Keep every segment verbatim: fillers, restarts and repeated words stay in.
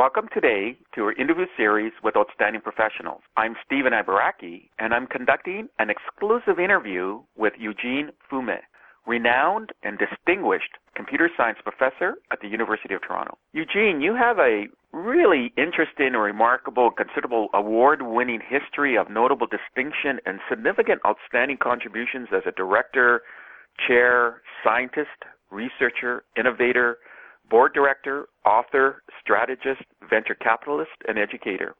Welcome today to our interview series with outstanding professionals. I'm Stephen Ibaraki, and I'm conducting an exclusive interview with Eugene Fumé, renowned and distinguished computer science professor at the University of Toronto. Eugene, you have a really interesting and remarkable, considerable award-winning history of notable distinction and significant outstanding contributions as a director, chair, scientist, researcher, innovator, board director, author, strategist, venture capitalist, and educator.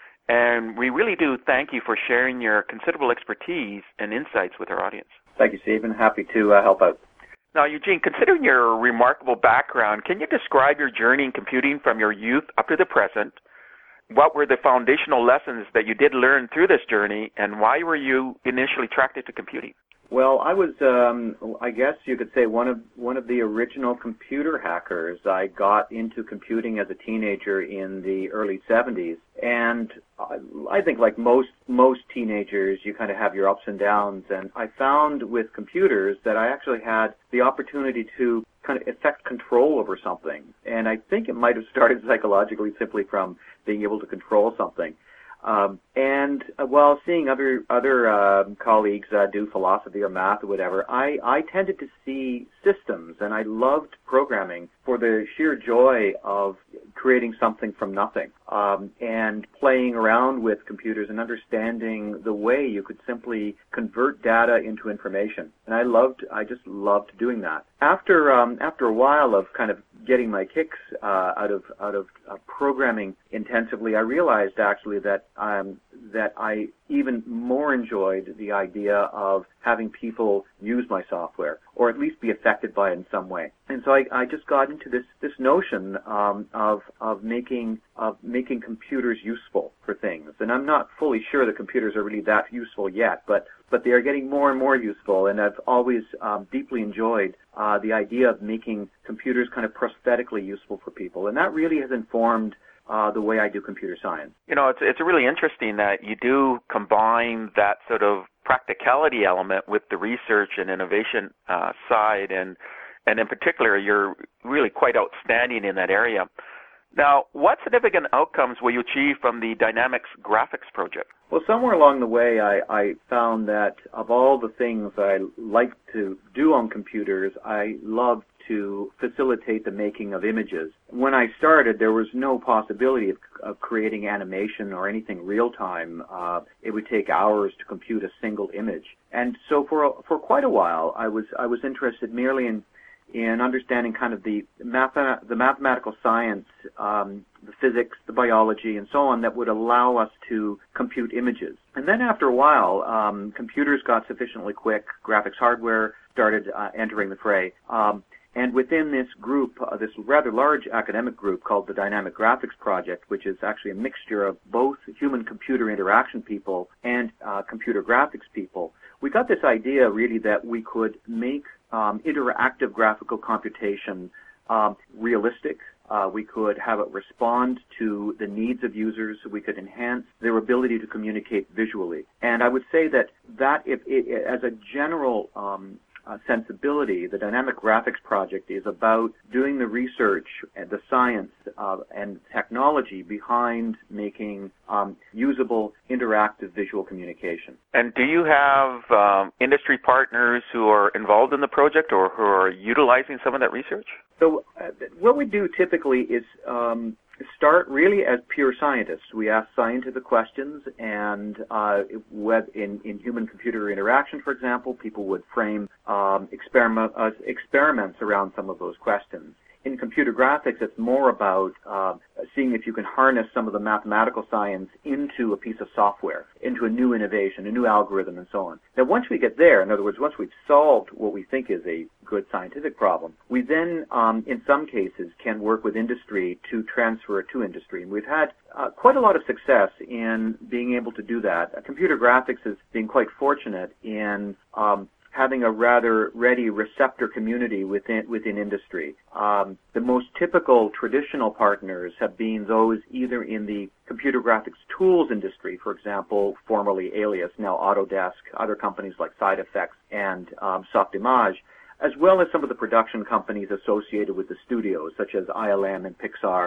And we really do thank you for sharing your considerable expertise and insights with our audience. Thank you, Stephen. Happy to uh, help out. Now, Eugene, considering your remarkable background, can you describe your journey in computing from your youth up to the present? What were the foundational lessons that you did learn through this journey, and why were you initially attracted to computing? Well, I was, um, I guess you could say, one of one of the original computer hackers. I got into computing as a teenager in the early seventies, and I, I think like most most teenagers, you kind of have your ups and downs. And I found with computers that I actually had the opportunity to kind of effect control over something. And I think it might have started psychologically simply from being able to control something. Um, and uh, while seeing other other uh, colleagues uh, do philosophy or math or whatever, I, I tended to see systems, and I loved programming for the sheer joy of creating something from nothing, um, and playing around with computers and understanding the way you could simply convert data into information. And I loved, I just loved doing that. After um, after a while of kind of getting my kicks uh, out of out of uh, programming intensively, I realized actually that um, that I even more enjoyed the idea of having people use my software, or at least be affected by it in some way. And so I, I just got into this this notion um, of of making of making computers useful for things. And I'm not fully sure that computers are really that useful yet, but but they are getting more and more useful. And I've always um, deeply enjoyed uh, the idea of making computers kind of prosthetically useful for people, and that really has informed Uh, the way I do computer science. You know, it's it's really interesting that you do combine that sort of practicality element with the research and innovation uh, side, and and in particular, you're really quite outstanding in that area. Now, what significant outcomes will you achieve from the Dynamics Graphics project? Well, somewhere along the way, I, I found that of all the things I like to do on computers, I loved to facilitate the making of images. When I started, there was no possibility of, of creating animation or anything real-time. Uh, it would take hours to compute a single image. And so for for quite a while, I was I was interested merely in in understanding kind of the math the mathematical science, um, the physics, the biology, and so on that would allow us to compute images. And then after a while, um, computers got sufficiently quick. Graphics hardware started uh, entering the fray. Um, And within this group, uh, this rather large academic group called the Dynamic Graphics Project, which is actually a mixture of both human-computer interaction people and uh, computer graphics people, we got this idea really that we could make um, interactive graphical computation um, realistic. Uh, we could have it respond to the needs of users. We could enhance their ability to communicate visually. And I would say that that, if it, as a general um, Uh, sensibility, the Dynamic Graphics Project is about doing the research and the science uh, and technology behind making um, usable, interactive visual communication. And do you have um, industry partners who are involved in the project or who are utilizing some of that research? So uh, what we do typically is um, start really as pure scientists. We ask scientific questions, and uh, in, in human-computer interaction, for example, people would frame um, experiment, uh, experiments around some of those questions. In computer graphics, it's more about uh, seeing if you can harness some of the mathematical science into a piece of software, into a new innovation, a new algorithm, and so on. Now, once we get there, in other words, once we've solved what we think is a good scientific problem, we then, um, in some cases, can work with industry to transfer it to industry. And we've had uh, quite a lot of success in being able to do that. Uh, computer graphics has been quite fortunate in um, having a rather ready receptor community within within industry. Um, the most typical traditional partners have been those either in the computer graphics tools industry, for example, formerly Alias, now Autodesk, other companies like SideEffects and um, Softimage, as well as some of the production companies associated with the studios, such as I L M and Pixar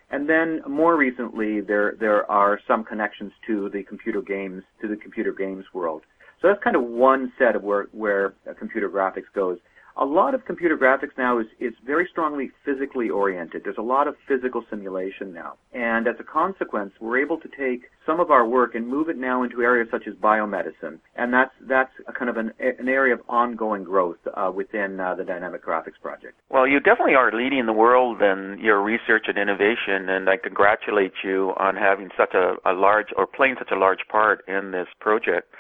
And then more recently, there there are some connections to the computer games to the computer games world. So that's kind of one set of where where computer graphics goes. A lot of computer graphics now is, is very strongly physically oriented. There's a lot of physical simulation now. And as a consequence, we're able to take some of our work and move it now into areas such as biomedicine. And that's that's a kind of an, an area of ongoing growth uh, within uh, the Dynamic Graphics Project. Well, you definitely are leading the world in your research and innovation, and I congratulate you on having such a, a large, or playing such a large part in this project.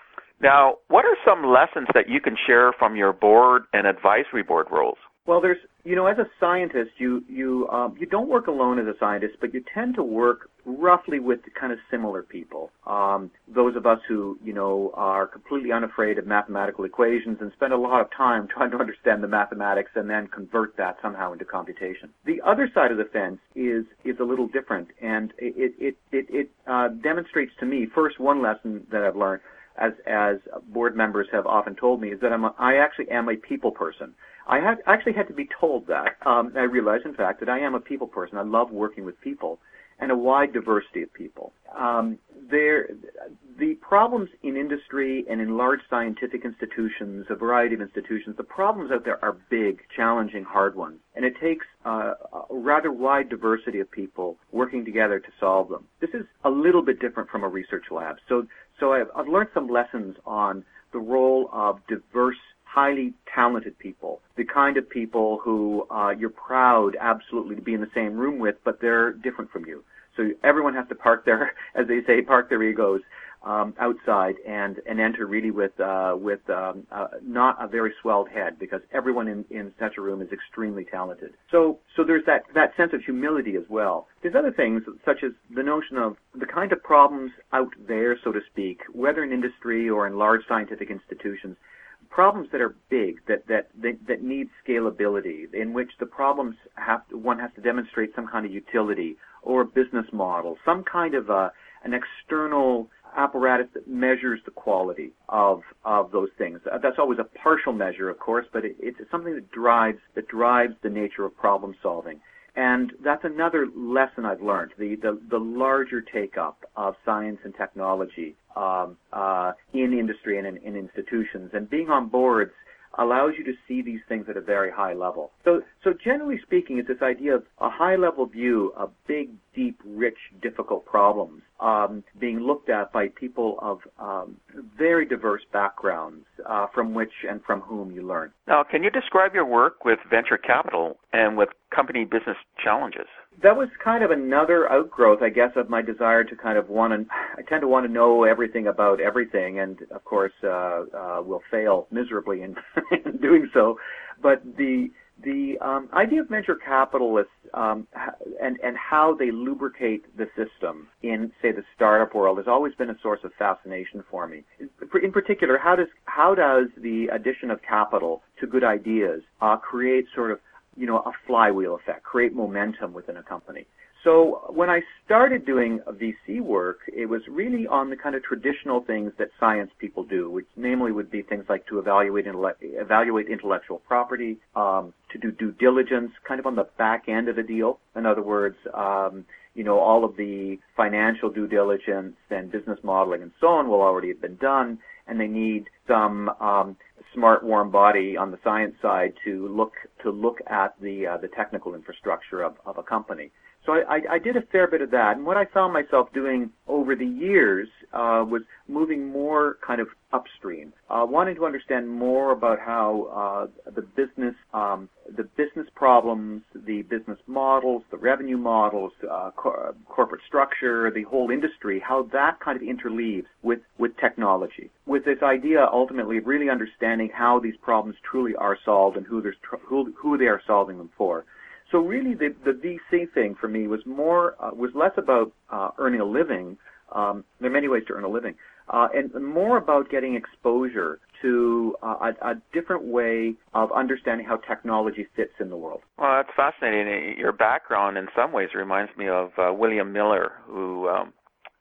Now, what are some lessons that you can share from your board and advisory board roles? Well, there's, you know, as a scientist, you you um, you don't work alone as a scientist, but you tend to work roughly with kind of similar people. Um, those of us who, you know, are completely unafraid of mathematical equations and spend a lot of time trying to understand the mathematics and then convert that somehow into computation. The other side of the fence is is a little different, and it it it, it uh, demonstrates to me first one lesson that I've learned. As as board members have often told me, is that I'm a, I actually am a people person. I had actually had to be told that. Um, I realized, in fact, that I am a people person. I love working with people and a wide diversity of people. Um, there, the problems in industry and in large scientific institutions, a variety of institutions, the problems out there are big, challenging, hard ones. And it takes uh, a rather wide diversity of people working together to solve them. This is a little bit different from a research lab. So, so I've, I've learned some lessons on the role of diverse, highly talented people, the kind of people who uh, you're proud absolutely to be in the same room with, but they're different from you. So everyone has to park their, as they say, park their egos um, outside and, and enter really with uh, with um, uh, not a very swelled head, because everyone in, in such a room is extremely talented. So so there's that, that sense of humility as well. There's other things, such as the notion of the kind of problems out there, so to speak, whether in industry or in large scientific institutions, problems that are big, that that that, that need scalability, in which the problems have to, one has to demonstrate some kind of utility or a business model, some kind of a, an external apparatus that measures the quality of of those things. That's always a partial measure, of course, but it, it's something that drives that drives the nature of problem solving. And that's another lesson I've learned, the, the, the larger take-up of science and technology um, uh, in industry and in, in institutions. And being on boards allows you to see these things at a very high level. So, so generally speaking, it's this idea of a high-level view of big, deep, rich, difficult problems um, being looked at by people of um, very diverse backgrounds uh, from which and from whom you learn. Now, can you describe your work with venture capital and with company business challenges? That was kind of another outgrowth, I guess, of my desire to kind of want to, I tend to want to know everything about everything, and of course uh, uh, will fail miserably in, in doing so. But the the um, idea of venture capitalists um, and, and how they lubricate the system in, say, the startup world has always been a source of fascination for me. In particular, how does how does the addition of capital to good ideas uh, create sort of you know, a flywheel effect, create momentum within a company. So when I started doing V C work, it was really on the kind of traditional things that science people do, which namely would be things like to evaluate intelle- evaluate intellectual property, um, to do due diligence, kind of on the back end of a deal. In other words, um, you know, all of the financial due diligence and business modeling and so on will already have been done, and they need some um, smart, warm body on the science side to look to look at the uh, the technical infrastructure of, of a company. So I, I, I did a fair bit of that, and what I found myself doing over the years uh, was moving more kind of upstream, uh, wanting to understand more about how uh, the business, um, the business problems, the business models, the revenue models, uh, cor- corporate structure, the whole industry, how that kind of interleaves with, with technology, with this idea ultimately of really understanding how these problems truly are solved and who, tr- who, who they are solving them for. So really, the, the V C thing for me was more uh, was less about uh, earning a living. Um, there are many ways to earn a living, uh, and more about getting exposure to uh, a, a different way of understanding how technology fits in the world. Well, that's fascinating. Your background, in some ways, reminds me of uh, William Miller, who um,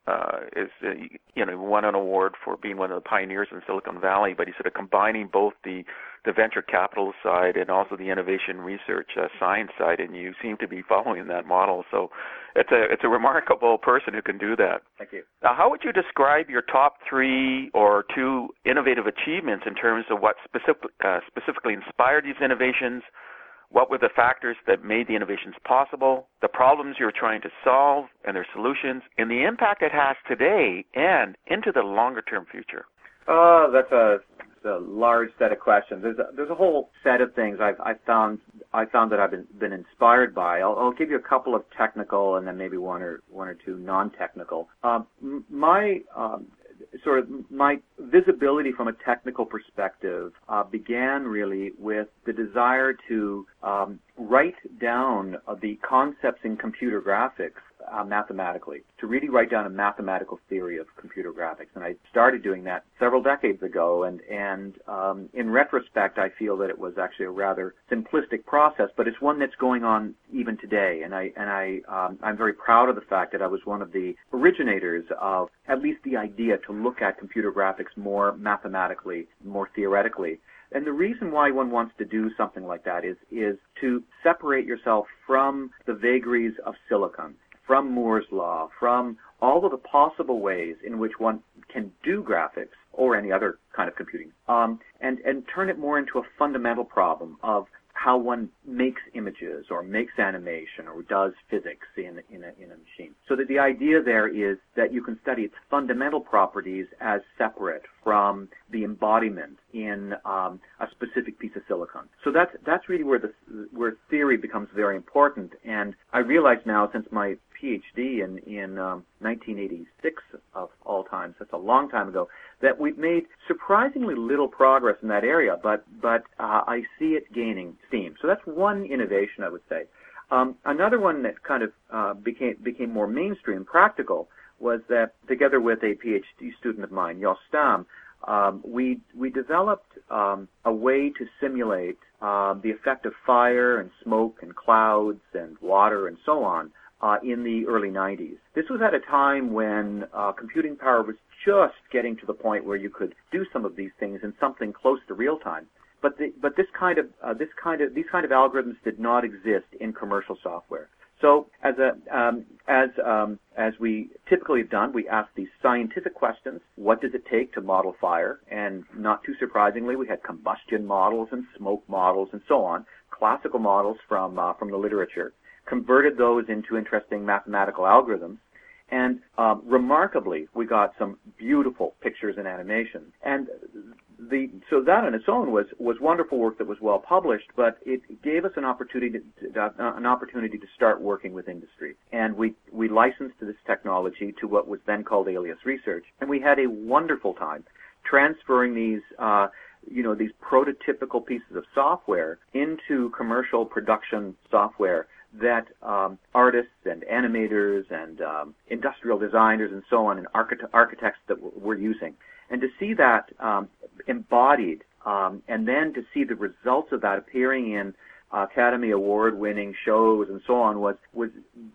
uh, is uh, you know won an award for being one of the pioneers in Silicon Valley. But he's sort of combining both the the venture capital side and also the innovation research uh, science side, and you seem to be following that model. So it's a it's a remarkable person who can do that. Thank you. Now, how would you describe your top three or two innovative achievements in terms of what specific, uh, specifically inspired these innovations? What were the factors that made the innovations possible, the problems you're trying to solve and their solutions, and the impact it has today and into the longer-term future? Oh, that's a, a large set of questions. There's a, there's a whole set of things I've, I've found I found that I've been, been inspired by. I'll, I'll give you a couple of technical and then maybe one or one or two non-technical. Um, my um, sort of my visibility from a technical perspective uh, began really with the desire to um, write down uh, the concepts in computer graphics uh, mathematically, to really write down a mathematical theory of computer graphics. And I started doing that several decades ago, and, and um, in retrospect, I feel that it was actually a rather simplistic process, but it's one that's going on even today. And, I, and I, um, I'm very proud of the fact that I was one of the originators of at least the idea to look at computer graphics more mathematically, more theoretically. And the reason why one wants to do something like that is, is to separate yourself from the vagaries of silicon, from Moore's law, from all of the possible ways in which one can do graphics or any other kind of computing, um, and, and turn it more into a fundamental problem of how one makes images or makes animation or does physics in, in, a, in a machine. So that the idea there is that you can study its fundamental properties as separate from the embodiment in um, a specific piece of silicon. So that's that's really where the where theory becomes very important. And I realize now, since my PhD in in um, nineteen eighty-six of all times, that's a long time ago, that we've made surprisingly little progress in that area. But but uh, I see it gaining steam. So that's one innovation, I would say. Um, another one that kind of uh, became became more mainstream, practical, was that together with a PhD student of mine, Jos Stam, um, we we developed um, a way to simulate uh, the effect of fire and smoke and clouds and water and so on uh, in the early nineties. This was at a time when uh, computing power was just getting to the point where you could do some of these things in something close to real time. But the, but this kind of uh, this kind of these kind of algorithms did not exist in commercial software. So as a um, as um, as we typically have done, we asked these scientific questions: what does it take to model fire? And not too surprisingly, we had combustion models and smoke models and so on, classical models from uh, from the literature. Converted those into interesting mathematical algorithms. And um, remarkably, we got some beautiful pictures and animation. And the so that on its own was was wonderful work that was well published, but it gave us an opportunity to, uh, an opportunity to start working with industry. And we we licensed this technology to what was then called Alias Research, and we had a wonderful time transferring these. Uh, you know, these prototypical pieces of software into commercial production software that um, artists and animators and um, industrial designers and so on and archite- architects that w- were using. And to see that um, embodied um, and then to see the results of that appearing in uh, Academy Award-winning shows and so on was was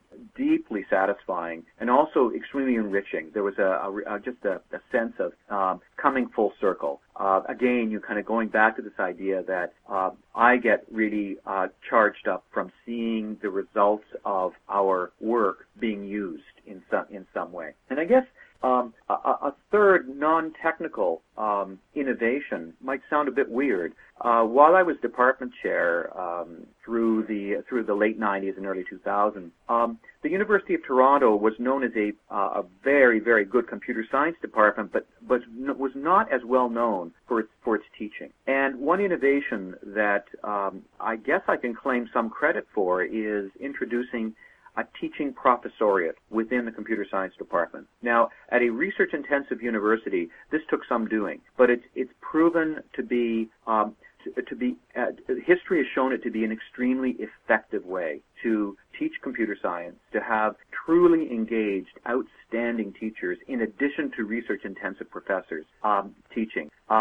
deeply satisfying and also extremely enriching. There was a, a, a just a, a sense of um, coming full circle. Uh, again, you kind of going back to this idea that uh, I get really uh, charged up from seeing the results of our work being used in some in some way. And I guess um, a, a third non-technical um, innovation might sound a bit weird. Uh, while I was department chair um, through the through the late nineties and early two thousands, um, the University of Toronto was known as a uh, a very very good computer science department, but but was not as well known for its for its teaching. And one innovation that um, I guess I can claim some credit for is introducing a teaching professoriate within the computer science department. Now, at a research-intensive university, this took some doing, but it's it's proven to be um, to, to be uh, history has shown it to be an extremely effective way to teach computer science, to have truly engaged, outstanding teachers in addition to research-intensive professors um, teaching. Um,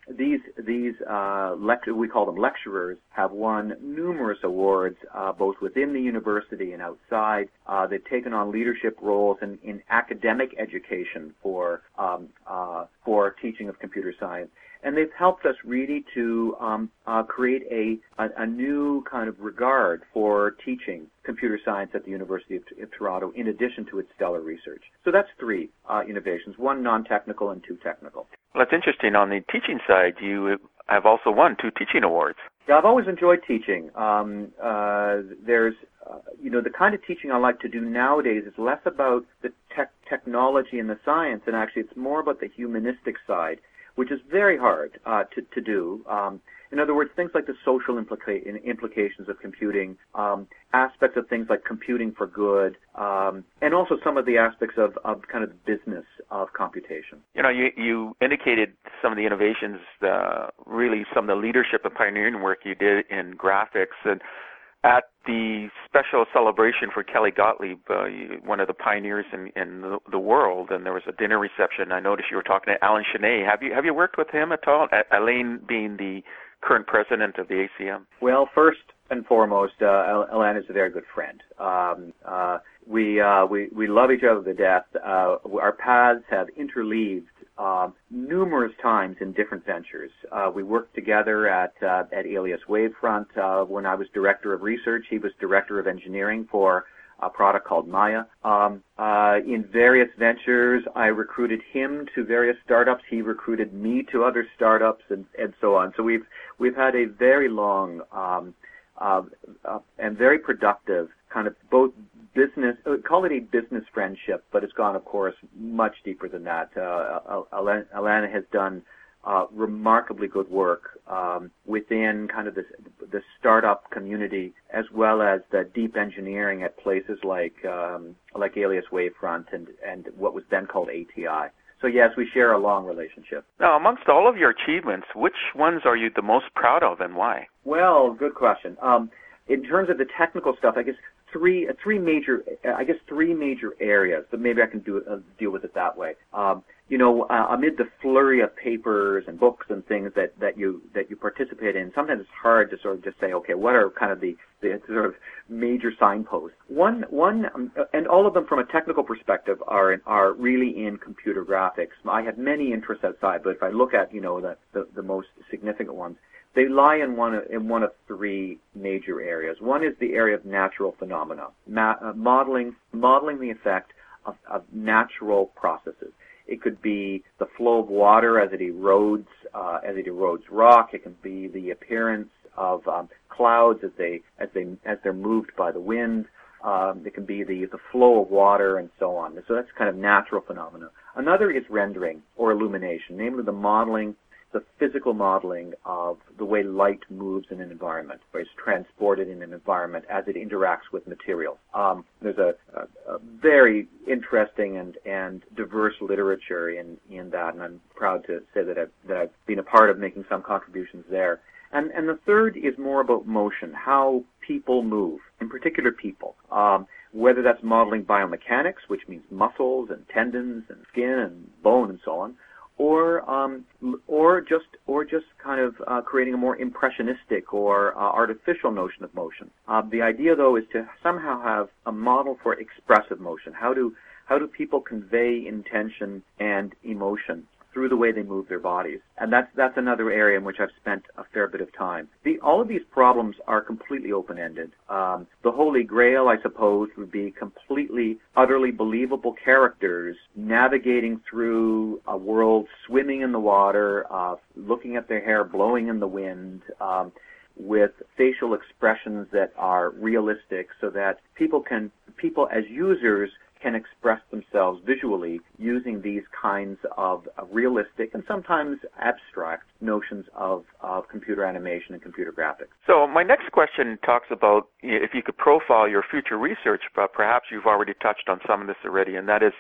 these these uh, lect- we call them lecturers have won numerous awards uh, both within the university and outside. Uh, they've taken on leadership roles in, in academic education for um, uh, for teaching of computer science. And they've helped us really to um, uh, create a, a a new kind of regard for teaching computer science at the University of, of Toronto, in addition to its stellar research. So that's three uh, innovations: one non-technical and two technical. Well, that's interesting. On the teaching side, you have also won two teaching awards. Yeah, I've always enjoyed teaching. Um, uh, there's, uh, you know, the kind of teaching I like to do nowadays is less about the tech technology and the science, and actually it's more about the humanistic side, which is very hard uh, to, to do. Um, in other words, things like the social implica- implications of computing, um, aspects of things like computing for good, um, and also some of the aspects of, of kind of the business of computation. You know, you, you indicated some of the innovations, uh, really some of the leadership and pioneering work you did in graphics. And at the special celebration for Kelly Gottlieb, uh, one of the pioneers in, in the, the world, and there was a dinner reception. I noticed you were talking to Alain Chenet. Have you have you worked with him at all? Alain being the current president of the A C M. Well, first and foremost, uh, Alain is a very good friend. Um, uh, we uh, we we love each other to death. Uh, our paths have interleaved Uh, numerous times in different ventures. Uh, we worked together at uh, at Alias Wavefront uh, when I was director of research. He was director of engineering for a product called Maya. Um, uh, in various ventures, I recruited him to various startups. He recruited me to other startups, and, and so on. So we've we've had a very long um, uh, uh, and very productive kind of both business, call it a business friendship, but it's gone, of course, much deeper than that. Uh, Alana has done uh, remarkably good work um, within kind of this, the startup community, as well as the deep engineering at places like um, like Alias Wavefront and, and what was then called A T I. So yes, we share a long relationship. Now, amongst all of your achievements, which ones are you the most proud of, and why? Well, good question. Um, in terms of the technical stuff, I guess three uh, three major I guess three major areas, but maybe I can do uh, deal with it that way. Um, you know, uh, amid the flurry of papers and books and things that, that you that you participate in, sometimes it's hard to sort of just say, okay, what are kind of the, the sort of major signposts? One one um, and all of them from a technical perspective are in, are really in computer graphics. I have many interests outside, but if I look at you know the the, the most significant ones, they lie in one of, in one of three major areas. One is the area of natural phenomena, ma- uh, modeling modeling the effect of, of natural processes. It could be the flow of water as it erodes uh, as it erodes rock. It can be the appearance of um, clouds as they as they as they're moved by the wind. Um, it can be the the flow of water and so on. So that's kind of natural phenomena. Another is rendering or illumination, namely the modeling. The physical modeling of the way light moves in an environment, where it's transported in an environment as it interacts with material. Um, there's a, a, a very interesting and, and diverse literature in, in that, and I'm proud to say that I've, that I've been a part of making some contributions there. And, and the third is more about motion, how people move, in particular people, um, whether that's modeling biomechanics, which means muscles and tendons and skin and bone and so on, or um, or just or just kind of uh, creating a more impressionistic or uh, artificial notion of motion. Uh, the idea, though, is to somehow have a model for expressive motion. How do how do people convey intention and emotion through the way they move their bodies? And that's that's another area in which I've spent a fair bit of time. The, all of these problems are completely open-ended. Um, the Holy Grail, I suppose, would be completely, utterly believable characters navigating through a world, swimming in the water, uh, looking at their hair blowing in the wind, um, with facial expressions that are realistic, so that people can, people as users can express themselves visually using these kinds of, of realistic and sometimes abstract notions of, of computer animation and computer graphics. So my next question talks about if you could profile your future research, but perhaps you've already touched on some of this already, and that is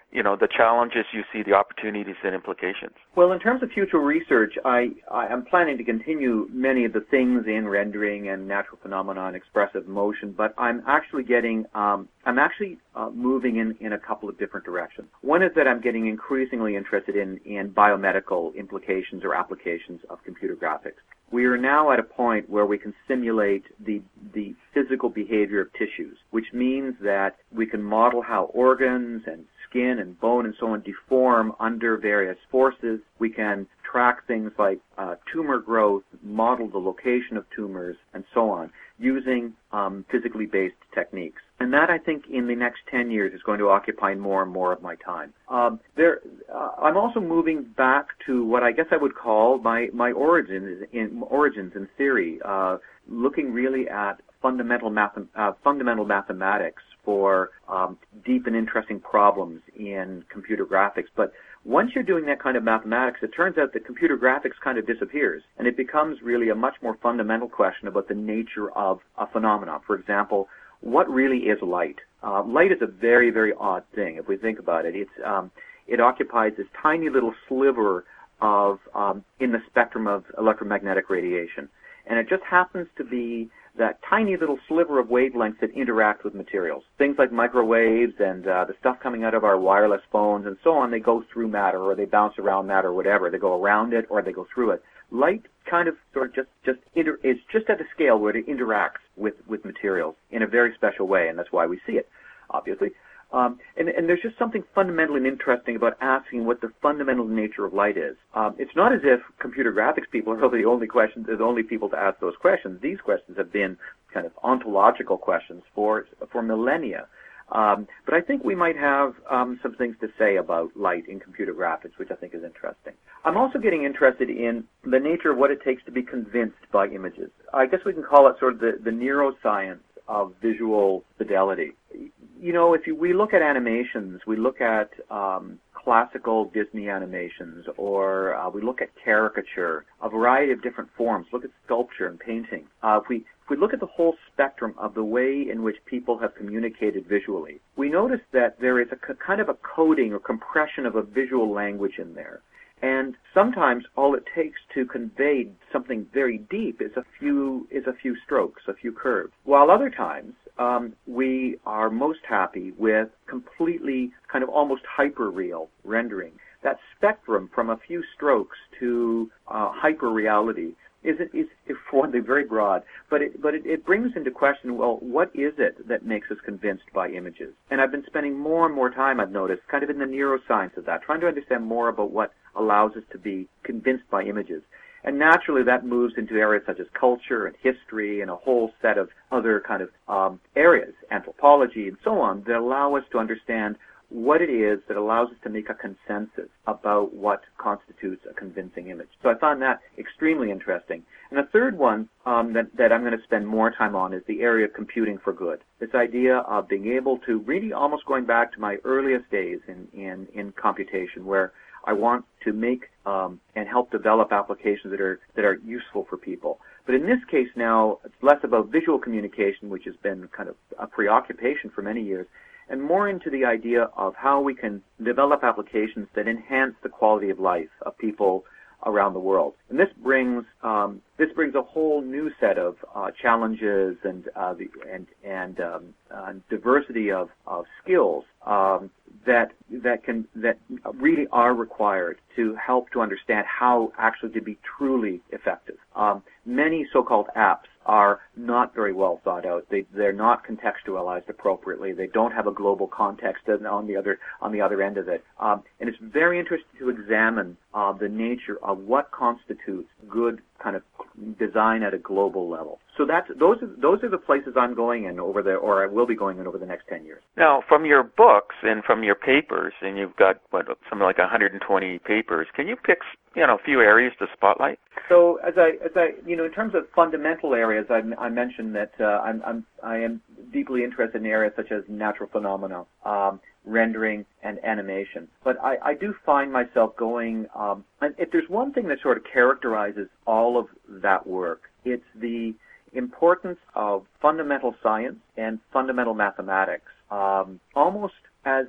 you know, the challenges you see, the opportunities and implications? Well, in terms of future research, I, I am planning to continue many of the things in rendering and natural phenomena and expressive motion, but I'm actually getting, um, I'm actually uh, moving in, in a couple of different directions. One is that I'm getting increasingly interested in, in biomedical implications or applications of computer graphics. We are now at a point where we can simulate the the physical behavior of tissues, which means that we can model how organs and skin and bone and so on deform under various forces. We can track things like uh, tumor growth, model the location of tumors, and so on, using um, physically based techniques. And that, I think, in the next ten years is going to occupy more and more of my time. Um, there, uh, I'm also moving back to what I guess I would call my, my origins in origins in theory, uh, looking really at fundamental math, uh, fundamental mathematics for um, deep and interesting problems in computer graphics. But once you're doing that kind of mathematics, it turns out that computer graphics kind of disappears, and it becomes really a much more fundamental question about the nature of a phenomenon. For example, what really is light? Uh, light is a very, very odd thing if we think about it. It's um, it occupies this tiny little sliver of um, in the spectrum of electromagnetic radiation, and it just happens to be that tiny little sliver of wavelengths that interact with materials. Things like microwaves and uh, the stuff coming out of our wireless phones and so on, they go through matter or they bounce around matter or whatever. They go around it or they go through it. Light kind of sort of just, just inter- is just at a scale where it interacts with, with materials in a very special way, and that's why we see it, obviously. Um, and, and there's just something fundamental and interesting about asking what the fundamental nature of light is. Um, it's not as if computer graphics people are the only questions, the only people to ask those questions. These questions have been kind of ontological questions for for millennia. Um, but I think we might have um, some things to say about light in computer graphics, which I think is interesting. I'm also getting interested in the nature of what it takes to be convinced by images. I guess we can call it sort of the, the neuroscience of visual fidelity. You know, if you, we look at animations, we look at um, classical Disney animations, or uh, we look at caricature, a variety of different forms. Look at sculpture and painting. Uh, if we if we look at the whole spectrum of the way in which people have communicated visually, we notice that there is a c- kind of a coding or compression of a visual language in there. And sometimes all it takes to convey something very deep is a few is a few strokes, a few curves. While other times um, we are most happy with completely kind of almost hyper-real rendering. That spectrum from a few strokes to uh, hyper-reality is, is, is for one thing very broad, but it but it, it brings into question, well, what is it that makes us convinced by images? And I've been spending more and more time, I've noticed, kind of in the neuroscience of that, trying to understand more about what allows us to be convinced by images. And naturally that moves into areas such as culture and history and a whole set of other kind of um, areas, anthropology and so on, that allow us to understand what it is that allows us to make a consensus about what constitutes a convincing image. So I found that extremely interesting. And a third one um, that, that I'm going to spend more time on is the area of computing for good. This idea of being able to, really almost going back to my earliest days in, in, in computation, where I want to make um, and help develop applications that are that are useful for people. But in this case now, it's less about visual communication, which has been kind of a preoccupation for many years, and more into the idea of how we can develop applications that enhance the quality of life of people around the world. And this brings um, this brings a whole new set of uh, challenges and uh, the, and and um, uh, diversity of, of skills um, that that can that really are required to help to understand how actually to be truly effective. Um, many so-called apps are not very well thought out. They they're not contextualized appropriately. They don't have a global context on the other on the other end of it. Um, and it's very interesting to examine uh, the nature of what constitutes good kind of design at a global level. So that's those are those are the places I'm going in over the or I will be going in over the next ten years. Now, from your books and from your papers, and you've got what something like one hundred twenty papers. Can you pick you know a few areas to spotlight? So as I as I you know in terms of fundamental areas, I, I mentioned that uh, I'm, I'm I am deeply interested in areas such as natural phenomena, um, rendering, and animation. But I, I do find myself going. Um, and if there's one thing that sort of characterizes all of that work, it's the importance of fundamental science and fundamental mathematics, um, almost as a precursor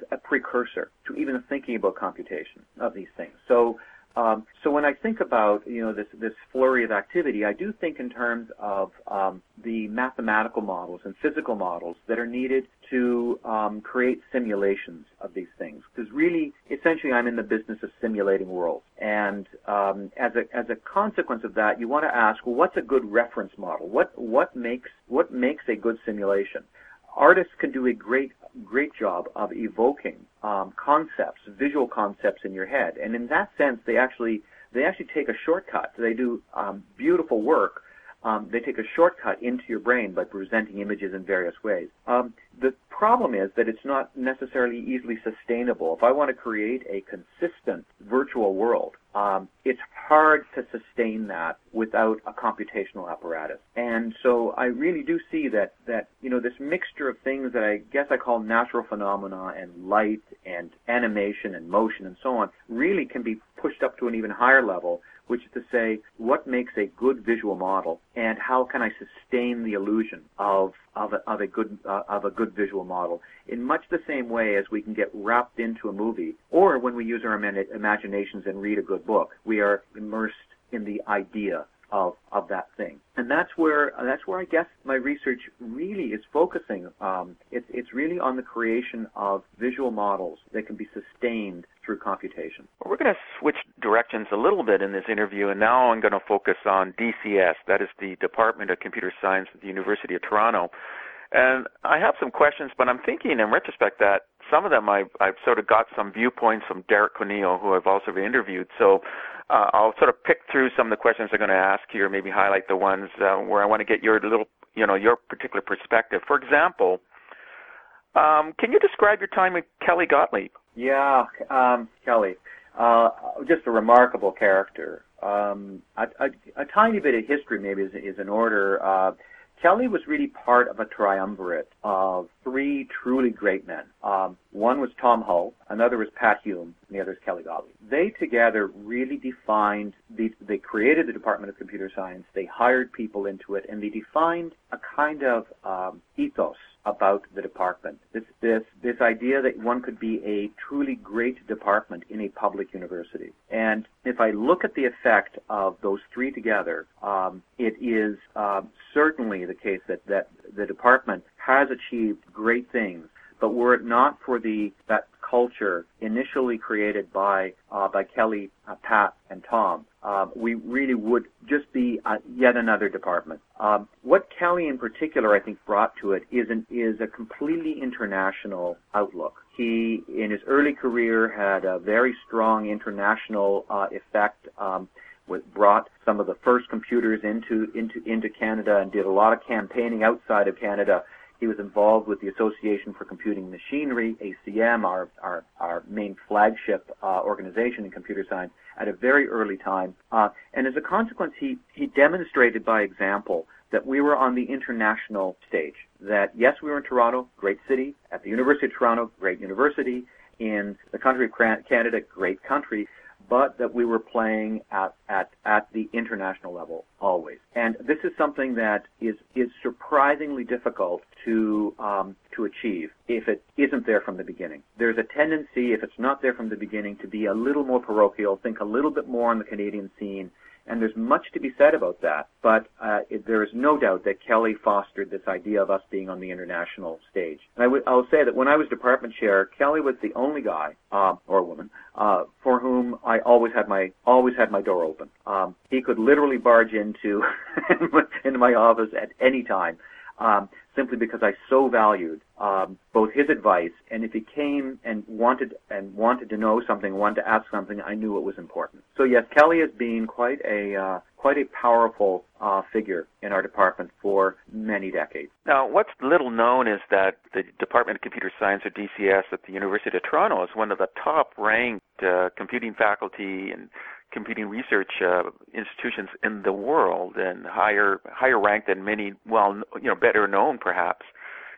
precursor to even thinking about computation of these things. So Um, so when I think about, you know, this, this flurry of activity, I do think in terms of um, the mathematical models and physical models that are needed to um, create simulations of these things. Because really, essentially, I'm in the business of simulating worlds. And um, as a as a consequence of that, you want to ask, well, what's a good reference model? What what makes what makes a good simulation? Artists can do a great, great job of evoking um, concepts, visual concepts in your head, and in that sense, they actually they actually take a shortcut. They do um, beautiful work. Um, they take a shortcut into your brain by presenting images in various ways. Um, the problem is that it's not necessarily easily sustainable. If I want to create a consistent virtual world, um, it's hard to sustain that without a computational apparatus. And so I really do see that, that you know, this mixture of things that I guess I call natural phenomena and light and animation and motion and so on really can be pushed up to an even higher level, which is to say, what makes a good visual model, and how can I sustain the illusion of of a, of a good uh, of a good visual model? In much the same way as we can get wrapped into a movie, or when we use our imaginations and read a good book, we are immersed in the idea of of that thing. And that's where that's where I guess my research really is focusing. Um, it's it's really on the creation of visual models that can be sustained through computation. Well, we're going to switch directions a little bit in this interview, and now I'm going to focus on D C S, that is the Department of Computer Science at the University of Toronto. And I have some questions, but I'm thinking in retrospect that some of them I've, I've sort of got some viewpoints from Derek Quinio, who I've also interviewed. So uh, I'll sort of pick through some of the questions I'm going to ask here, maybe highlight the ones uh, where I want to get your little, you know, your particular perspective. For example, um, can you describe your time with Kelly Gottlieb? Yeah, um, Kelly, uh, just a remarkable character. Um, a, a, a tiny bit of history maybe is, is in order. Uh, Kelly was really part of a triumvirate of three truly great men. Um, one was Tom Hull, another was Pat Hume, and the other is Kelly Gottlieb. They together really defined, the, they created the Department of Computer Science, they hired people into it, and they defined a kind of um, ethos about the department. This, this, this idea that one could be a truly great department in a public university. And if I look at the effect of those three together, um, it is uh, certainly the case that, that the department has achieved great things. But were it not for the that culture initially created by uh, by Kelly, uh, Pat, and Tom, uh, we really would just be uh, yet another department. Um, what Kelly in particular, I think, brought to it is an, is a completely international outlook. He, in his early career, had a very strong international uh, effect. Um, was brought some of the first computers into into into Canada and did a lot of campaigning outside of Canada. He was involved with the Association for Computing Machinery, A C M, our our, our main flagship uh, organization in computer science, at a very early time. Uh, and as a consequence, he, he demonstrated by example that we were on the international stage. That, yes, we were in Toronto, great city. At the University of Toronto, great university. In the country of Canada, great country. But that we were playing at, at, at the international level always. And this is something that is, is surprisingly difficult to, um, to achieve if it isn't there from the beginning. There's a tendency, if it's not there from the beginning, to be a little more parochial, think a little bit more on the Canadian scene, and there's much to be said about that. But uh, it, there is no doubt that Kelly fostered this idea of us being on the international stage. And I w- I'll say that when I was department chair, Kelly was the only guy, uh, or woman, uh, for whom I always had my always had my door open. Um, he could literally barge into into my office at any time. Um, simply because I so valued um, both his advice, and if he came and wanted and wanted to know something, wanted to ask something, I knew it was important. So yes, Kelly has been quite a uh, quite a powerful uh, figure in our department for many decades. Now, what's little known is that the Department of Computer Science, or D C S, at the University of Toronto is one of the top-ranked uh, computing faculty and computing research uh, institutions in the world, and higher higher ranked than many, well, you know, better known perhaps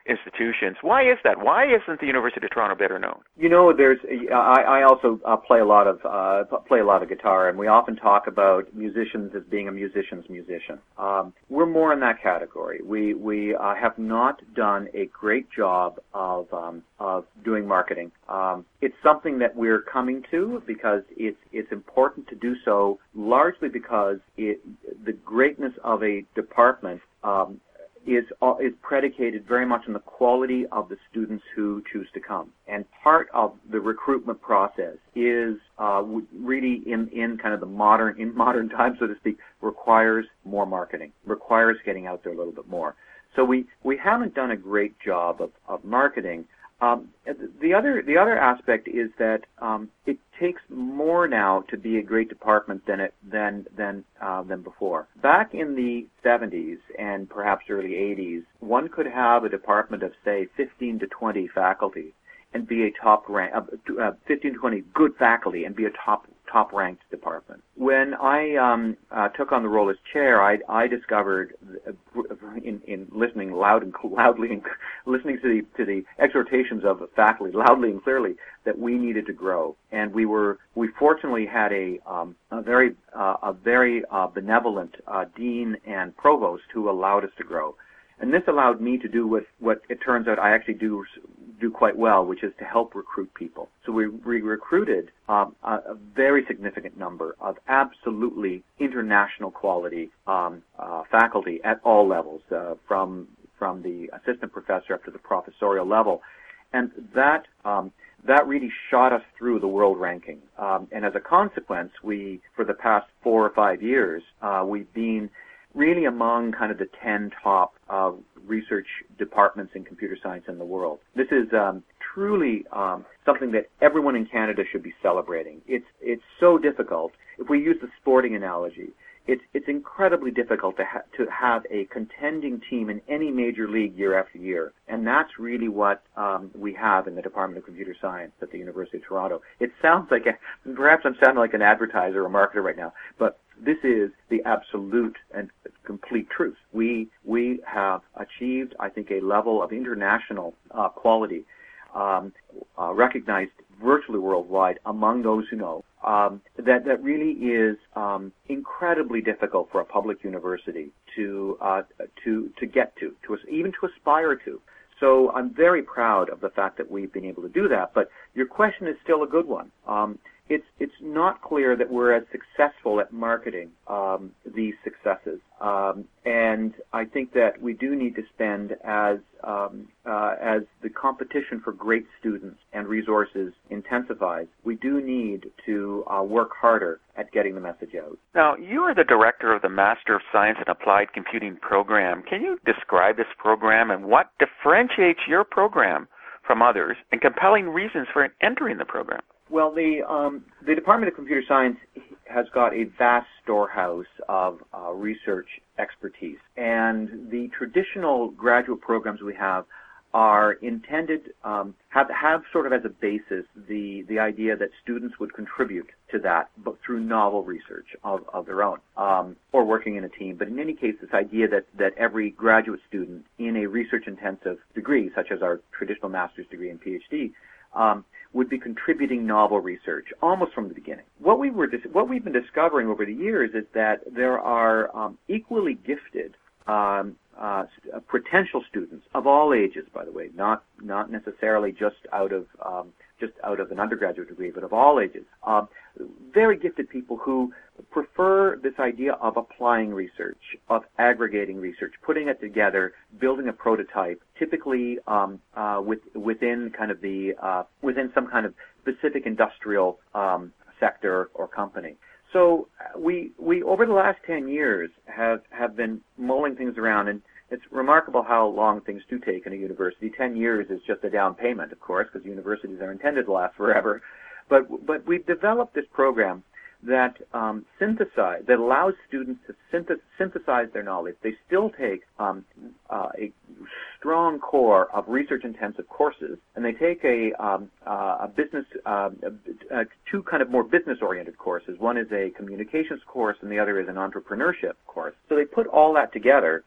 institutions. Why is that? Why isn't the University of Toronto better known? You know, there's I, I also uh, play a lot of uh, play a lot of guitar, and we often talk about musicians as being a musician's musician. Um, we're more in that category. We we uh, have not done a great job of um, of doing marketing. Um, it's something that we're coming to because it's it's important to do so, largely because it the greatness of a department um, is uh, is predicated very much on the quality of the students who choose to come. And part of the recruitment process is uh, really in, in kind of the modern, in modern times, so to speak, requires more marketing, requires getting out there a little bit more. So we, we haven't done a great job of, of marketing. Um, the other the other aspect is that um, it takes more now to be a great department than it than than uh, than before. Back in the seventies and perhaps early eighties, one could have a department of say fifteen to twenty faculty and be a top rank uh, uh, fifteen to twenty good faculty and be a top top ranked department. When I um, uh, took on the role as chair, I, I discovered uh, in, in listening loud and loudly and listening to the to the exhortations of faculty loudly and clearly that we needed to grow, and we were we fortunately had a um, a very uh, a very uh, benevolent uh, dean and provost who allowed us to grow. And this allowed me to do what, what it turns out I actually do do quite well, which is to help recruit people. So we, we recruited um, a, a very significant number of absolutely international quality um, uh, faculty at all levels, uh, from from the assistant professor up to the professorial level, and that um, that really shot us through the world ranking. Um, and as a consequence, we for the past four or five years uh, we've been really among kind of the ten top uh, research departments in computer science in the world. This is um, truly um, something that everyone in Canada should be celebrating. It's it's so difficult. If we use the sporting analogy, it's it's incredibly difficult to ha- to have a contending team in any major league year after year, and that's really what um, we have in the Department of Computer Science at the University of Toronto. It sounds like a, perhaps I'm sounding like an advertiser or marketer right now, but this is the absolute and complete truth. We we have achieved, I think, a level of international uh, quality um, uh, recognized virtually worldwide among those who know um, that that really is um, incredibly difficult for a public university to uh, to to get to, to even to aspire to. So I'm very proud of the fact that we've been able to do that. But your question is still a good one. Um, It's it's not clear that we're as successful at marketing um, these successes, um, and I think that we do need to spend as um, uh, as the competition for great students and resources intensifies. We do need to uh, work harder at getting the message out. Now, you are the director of the Master of Science in Applied Computing program. Can you describe this program and what differentiates your program from others, and compelling reasons for entering the program? Well, the um, the Department of Computer Science has got a vast storehouse of uh, research expertise, and the traditional graduate programs we have are intended um, have have sort of as a basis the the idea that students would contribute to that, but through novel research of, of their own, um, or working in a team. But in any case, this idea that that every graduate student in a research-intensive degree, such as our traditional master's degree and PhD, um, would be contributing novel research almost from the beginning. What we were dis- what we've been discovering over the years is that there are um, equally gifted um, uh, potential students of all ages, by the way, not not necessarily just out of um, just out of an undergraduate degree, but of all ages. Um, very gifted people who prefer this idea of applying research, of aggregating research, putting it together, building a prototype, typically um, uh, with, within kind of the uh, within some kind of specific industrial um, sector or company. So we we over the last ten years have have been mulling things around, and it's remarkable how long things do take in a university. Ten years is just a down payment, of course, because universities are intended to last forever. But but we've developed this program that um, synthesize that allows students to synth- synthesize their knowledge. They still take um, uh, a strong core of research-intensive courses, and they take a um, uh, a business uh, uh, two kind of more business-oriented courses. One is a communications course, and the other is an entrepreneurship course. So they put all that together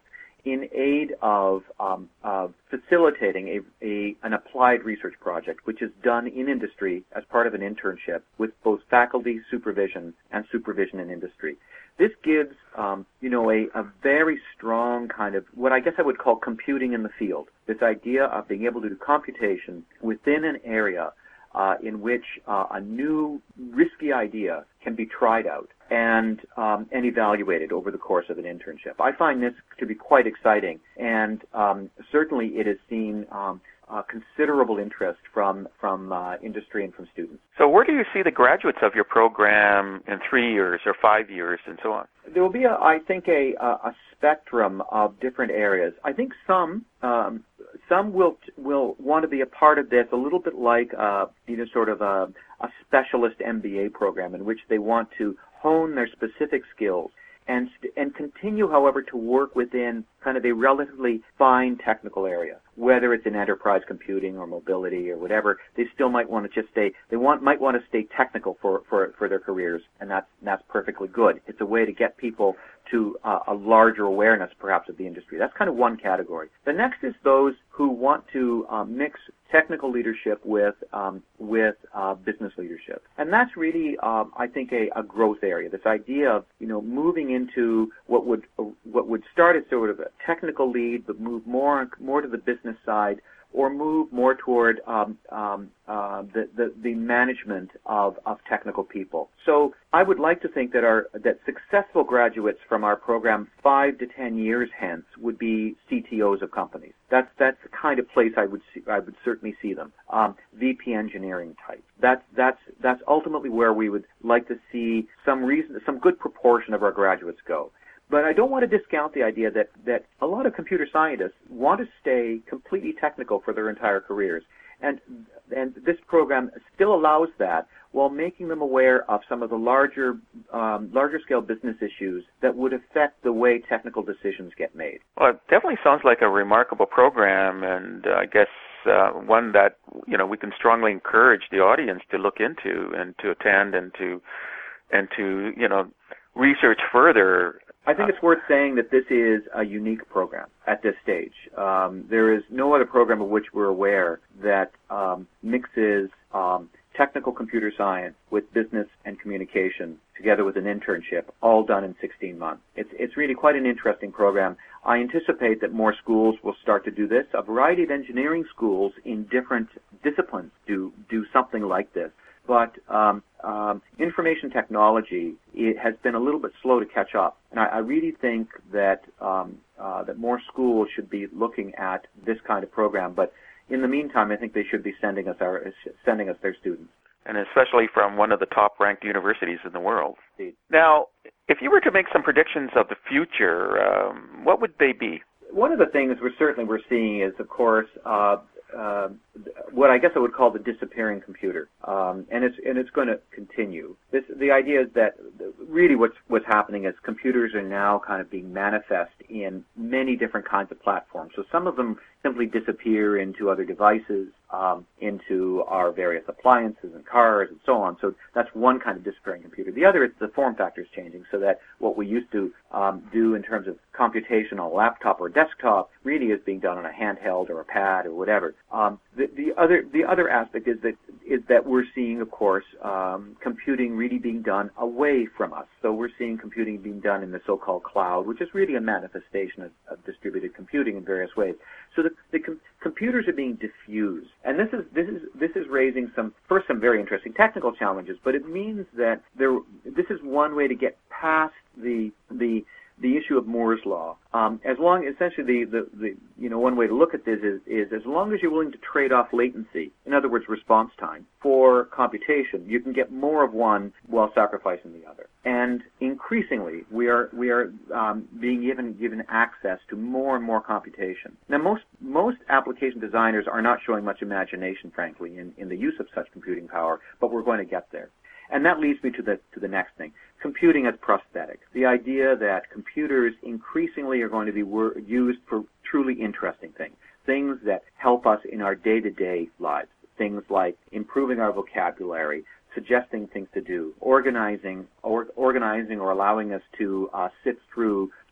in aid of, um, of facilitating a, a, an applied research project, which is done in industry as part of an internship with both faculty supervision and supervision in industry. This gives, um, you know, a, a very strong kind of what I guess I would call computing in the field. This idea of being able to do computation within an area uh, in which uh, a new risky idea can be tried out and um, and evaluated over the course of an internship. I find this to be quite exciting, and um, certainly it has seen um, uh, considerable interest from from uh, industry and from students. So where do you see the graduates of your program in three years or five years and so on? There will be, a, I think, a, a spectrum of different areas. I think some um, some will will want to be a part of this, a little bit like uh, you know, sort of a, a specialist M B A program in which they want to hone their specific skills and and continue, however, to work within kind of a relatively fine technical area. Whether it's in enterprise computing or mobility or whatever, they still might want to just stay. They want might want to stay technical for for for their careers, and that's that's perfectly good. It's a way to get people to uh, a larger awareness, perhaps, of the industry. That's kind of one category. The next is those who want to um, mix technical leadership with um, with uh, business leadership, and that's really, um, I think, a, a growth area. This idea of you know moving into what would uh, what would start as sort of a technical lead, but move more more to the business side, or move more toward um, um, uh, the, the the management of of technical people. So I would like to think that our that successful graduates from our program five to ten years hence would be C T Os of companies. That's that's the kind of place I would see, I would certainly see them. Um, V P engineering type. That's that's that's ultimately where we would like to see some reason, some good proportion of our graduates go. But I don't want to discount the idea that, that a lot of computer scientists want to stay completely technical for their entire careers. And and this program still allows that while making them aware of some of the larger um, larger scale business issues that would affect the way technical decisions get made. Well, it definitely sounds like a remarkable program, and uh, I guess uh, one that you know we can strongly encourage the audience to look into and to attend and to and to you know research further. I think it's worth saying that this is a unique program at this stage. Um, there is no other program of which we're aware that um, mixes um, technical computer science with business and communication together with an internship, all done in sixteen months. It's, it's really quite an interesting program. I anticipate that more schools will start to do this. A variety of engineering schools in different disciplines do, do something like this. But um, um, information technology, it has been a little bit slow to catch up, and I, I really think that um, uh, that more schools should be looking at this kind of program. But in the meantime, I think they should be sending us our sending us their students, and especially from one of the top-ranked universities in the world. Indeed. Now, if you were to make some predictions of the future, um, what would they be? One of the things we're certainly we're seeing is, of course, uh, Uh, what I guess I would call the disappearing computer, um, and it's and it's going to continue. This, the idea is that really what's what's happening is computers are now kind of being manifest in many different kinds of platforms. So some of them simply disappear into other devices, um, into our various appliances and cars and so on. So that's one kind of disappearing computer. The other is the form factor is changing, so that what we used to um, do in terms of computation on a laptop or desktop really is being done on a handheld or a pad or whatever. Um, the, the other the other aspect is that is that we're seeing, of course, um, computing really being done away from us. So we're seeing computing being done in the so-called cloud, which is really a manifestation of, of distributed computing in various ways. So the, the com- computers are being diffused, and this is this is this is raising some first some very interesting technical challenges. But it means that there this is one way to get past the the the issue of Moore's law. Um, as long, essentially, the, the, the you know one way to look at this is is as long as you're willing to trade off latency, in other words, response time, for computation, you can get more of one while sacrificing the other. And increasingly, we are we are um, being given given access to more and more computation. Now, most most application designers are not showing much imagination, frankly, in, in the use of such computing power, but we're going to get there. And that leads me to the to the next thing. Computing as prosthetic. The idea that computers increasingly are going to be wor- used for truly interesting things, things that help us in our day-to-day lives, things like improving our vocabulary, suggesting things to do, organizing or organizing or allowing us to uh, sift through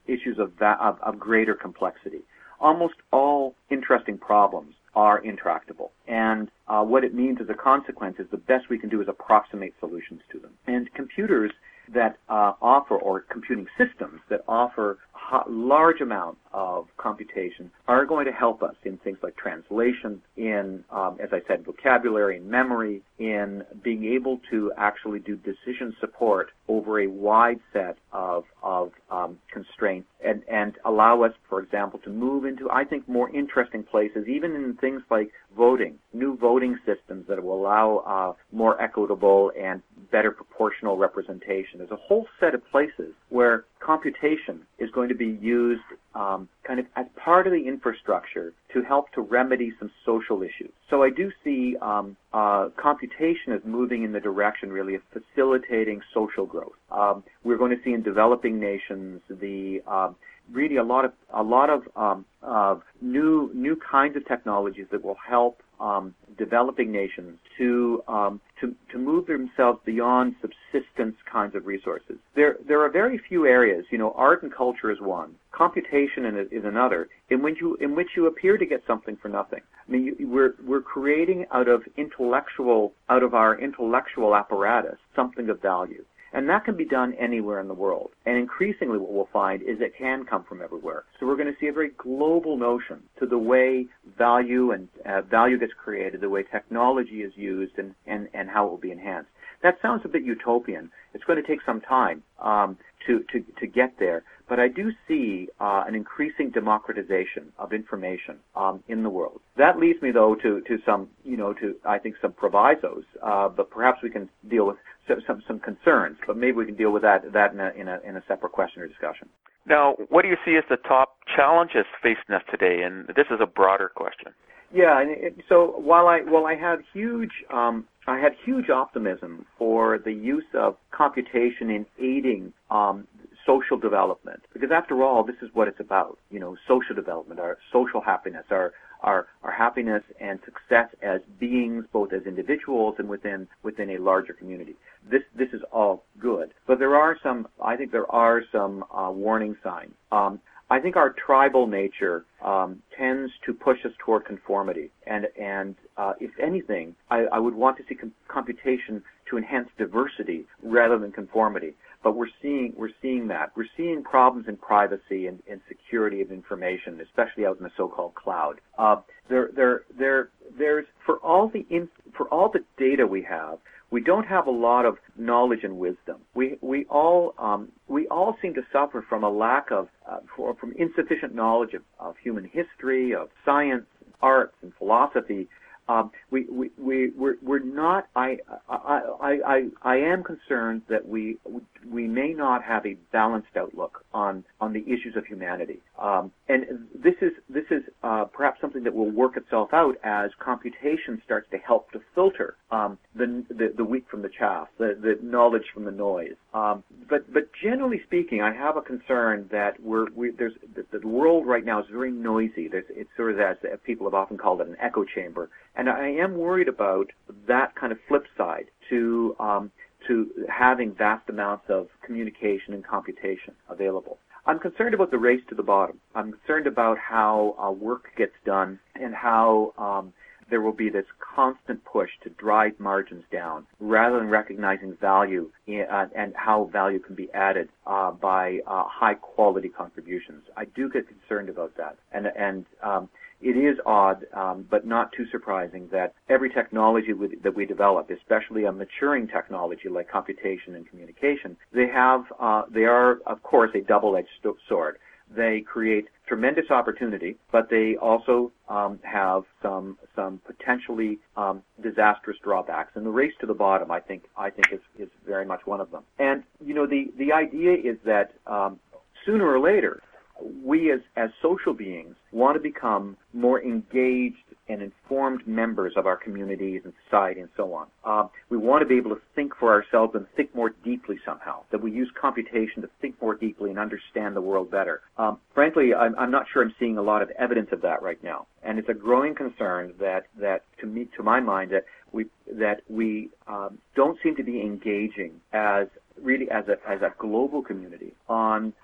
issues of, va- of, of greater complexity. Almost all interesting problems are intractable. And uh, what it means as a consequence is the best we can do is approximate solutions to them. And computers that uh, offer, or computing systems that offer a large amount of computation are going to help us in things like translation, in, um, as I said, vocabulary and memory, in being able to actually do decision support over a wide set of, of um, constraints and, and allow us, for example, to move into, I think, more interesting places, even in things like voting, new voting systems that will allow uh, more equitable and better proportional representation. There's a whole set of places where computation is going to be used um, kind of as part of the infrastructure to help to remedy some social issues. So I do see um, uh, computation as moving in the direction, really, of facilitating social growth. Um, we're going to see in developing nations the um, really a lot of a lot of um, uh, new new kinds of technologies that will help um, developing nations to um, to to move themselves beyond subsistence kinds of resources. There there are very few areas. You know, art and culture is one. Computation is another, in which you in which you appear to get something for nothing. I mean, you, we're we're creating out of intellectual out of our intellectual apparatus something of value. And that can be done anywhere in the world. And increasingly what we'll find is it can come from everywhere. So we're going to see a very global notion to the way value and uh, value gets created, the way technology is used, and, and, and how it will be enhanced. That sounds a bit utopian. It's going to take some time um, to, to, to get there. But I do see uh, an increasing democratization of information um, in the world. That leads me, though, to, to some, you know, to, I think, some provisos. Uh, but perhaps we can deal with some, some, some concerns. But maybe we can deal with that, that in, a, in, a, in a separate question or discussion. Now, what do you see as the top challenges facing us today? And this is a broader question. Yeah, and it, so while I while I had huge um, I had huge optimism for the use of computation in aiding um, social development, because after all, this is what it's about. You know, social development, our social happiness, our our our happiness and success as beings, both as individuals and within within a larger community. This this is all good, but there are some. I think there are some uh, warning signs. Um, I think our tribal nature um, tends to push us toward conformity, and and uh, if anything, I, I would want to see com- computation to enhance diversity rather than conformity. But we're seeing we're seeing that we're seeing problems in privacy and, and security of information, especially out in the so-called cloud. Uh, there there there there's for all the in, for all the data we have, we don't have a lot of knowledge and wisdom. We we all um, we all seem to suffer from a lack of uh, for, from insufficient knowledge of, of human history, of science, arts, and philosophy. Um, we we we we're, we're not. I, I I I I am concerned that we we may not have a balanced outlook on on the issues of humanity. Um, and this is this is uh, perhaps something that will work itself out as computation starts to help to filter um, the, the the wheat from the chaff, the the knowledge from the noise. Um, but but generally speaking, I have a concern that we're we, there's the, the world right now is very noisy. There's it's sort of as people have often called it an echo chamber. And I am worried about that kind of flip side to um, to having vast amounts of communication and computation available. I'm concerned about the race to the bottom. I'm concerned about how uh, work gets done and how um, there will be this constant push to drive margins down rather than recognizing value in, uh, and how value can be added uh, by uh, high-quality contributions. I do get concerned about that. And, and um, it is odd, um, but not too surprising, that every technology we, that we develop, especially a maturing technology like computation and communication, they have, uh, they are, of course, a double-edged sword. They create tremendous opportunity, but they also um, have some some potentially um, disastrous drawbacks. And the race to the bottom, I think, I think is, is very much one of them. And you know, the the idea is that um, sooner or later, we as, as social beings want to become more engaged and informed members of our communities and society and so on. Uh, we want to be able to think for ourselves and think more deeply somehow, that we use computation to think more deeply and understand the world better. Um, frankly, I'm, I'm not sure I'm seeing a lot of evidence of that right now. And it's a growing concern that, that to me, to my mind, that we, that we um, don't seem to be engaging as really as a as a global community on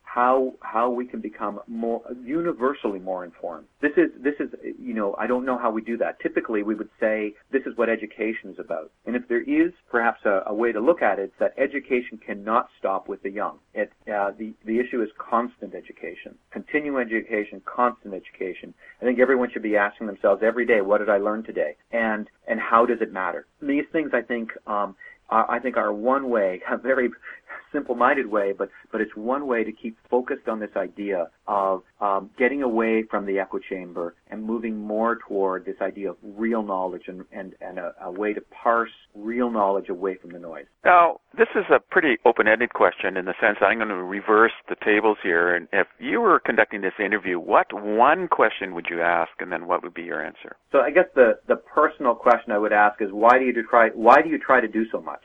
how how we can become more universally more informed. This is this is you know I don't know how we do that. Typically, we would say this is what education is about. And if there is perhaps a, a way to look at it, it's that education cannot stop with the young. It uh, the the issue is constant education, continuing education, constant education. I think everyone should be asking themselves every day, what did I learn today, and and how does it matter? These things, I think. Um, I think are one way, a very simple-minded way, but, but it's one way to keep focused on this idea of um, getting away from the echo chamber and moving more toward this idea of real knowledge and, and, and a, a way to parse real knowledge away from the noise. Now, this is a pretty open-ended question in the sense that I'm going to reverse the tables here. And if you were conducting this interview, what one question would you ask, and then what would be your answer? So I guess the, the personal question I would ask is, why do you try, why do you try to do so much?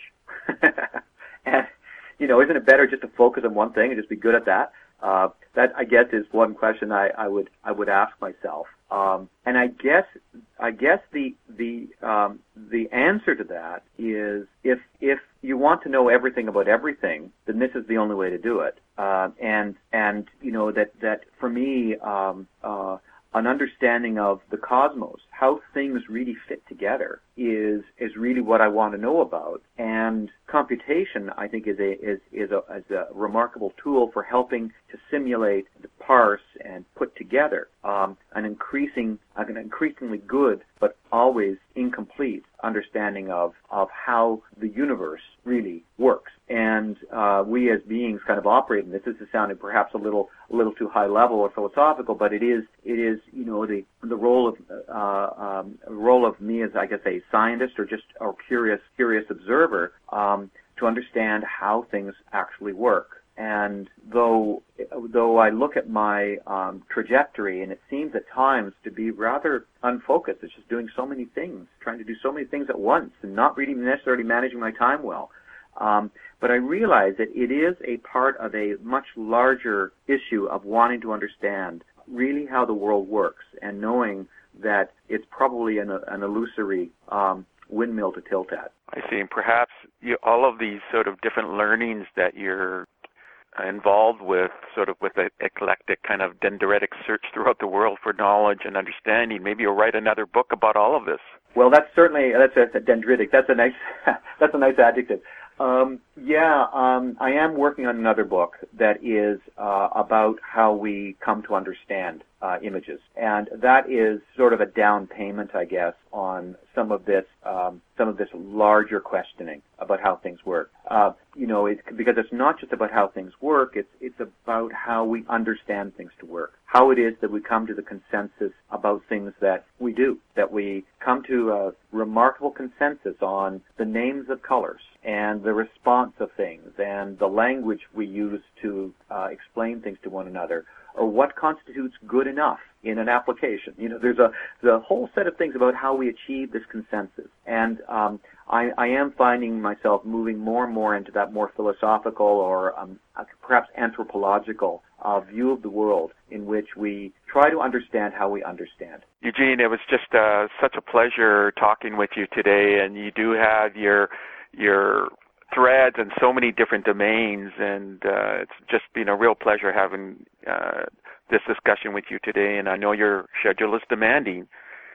And, you know, isn't it better just to focus on one thing and just be good at that? Uh, that, I guess, is one question I, I would I would ask myself. Um, and I guess I guess the the um, the answer to that is if if you want to know everything about everything, then this is the only way to do it. Uh, and and you know that that for me. Um, uh, An understanding of the cosmos, how things really fit together, is is really what I want to know about. And computation, I think, is a is is a, is a remarkable tool for helping to simulate, to parse, and put together um, an increasing, an increasingly good, but always incomplete understanding of of how the universe really works. And uh, we as beings kind of operate in this. This is sounding perhaps a little a little too high level or philosophical, but it is it is you know the the role of uh, um, role of me as I guess a scientist or just a curious curious observer um, to understand how things actually work. And though though I look at my um, trajectory and it seems at times to be rather unfocused, it's just doing so many things, trying to do so many things at once, and not really necessarily managing my time well. Um, but I realize that it is a part of a much larger issue of wanting to understand really how the world works and knowing that it's probably an, an illusory um, windmill to tilt at. I see. And perhaps you, all of these sort of different learnings that you're involved with, sort of with an eclectic kind of dendritic search throughout the world for knowledge and understanding, maybe you'll write another book about all of this. Well, that's certainly, that's a, a dendritic. That's a nice, that's a nice adjective. Um, yeah, um, I am working on another book that is uh, about how we come to understand uh, images, and that is sort of a down payment, I guess, on some of this, um, some of this larger questioning about how things work. Uh, you know, it's, because it's not just about how things work; it's it's about how we understand things to work. How it is that we come to the consensus about things that we do, that we come to a remarkable consensus on the names of colors and the response of things and the language we use to uh, explain things to one another, or what constitutes good enough in an application. You know, there's a, there's a whole set of things about how we achieve this consensus. And um, I, I am finding myself moving more and more into that more philosophical or um, perhaps anthropological uh, view of the world in which we try to understand how we understand. Eugene, it was just uh, such a pleasure talking with you today, and you do have your your threads in so many different domains, and uh, it's just been a real pleasure having uh, this discussion with you today, and I know your schedule is demanding,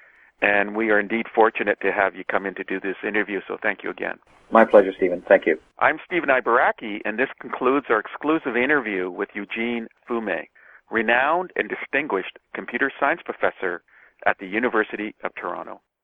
and we are indeed fortunate to have you come in to do this interview, so thank you again. My pleasure, Stephen. Thank you. I'm Stephen Ibaraki, and this concludes our exclusive interview with Eugene Fumé, renowned and distinguished computer science professor at the University of Toronto.